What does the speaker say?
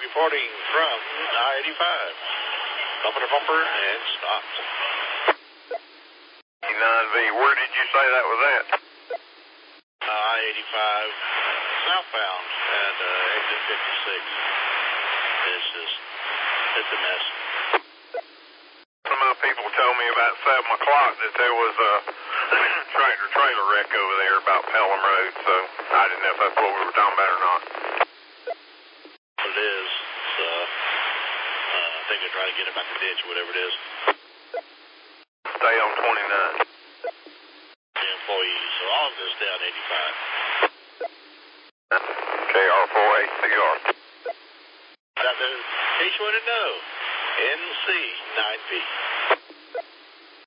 reporting from I-85. Bumper and stopped. 9V, where did you say that was at? I-85 southbound at exit 56. It's a mess. Some of my people told me about 7 o'clock that there was a tractor-trailer wreck over there about Pelham Road, so I didn't know if that's what we were talking about or not. It is. I think they're trying to get him out the ditch or whatever it is. Stay on 29. The employees, so all of them stay on 85. KR48CR. That is, in case you want to know, NC 9P.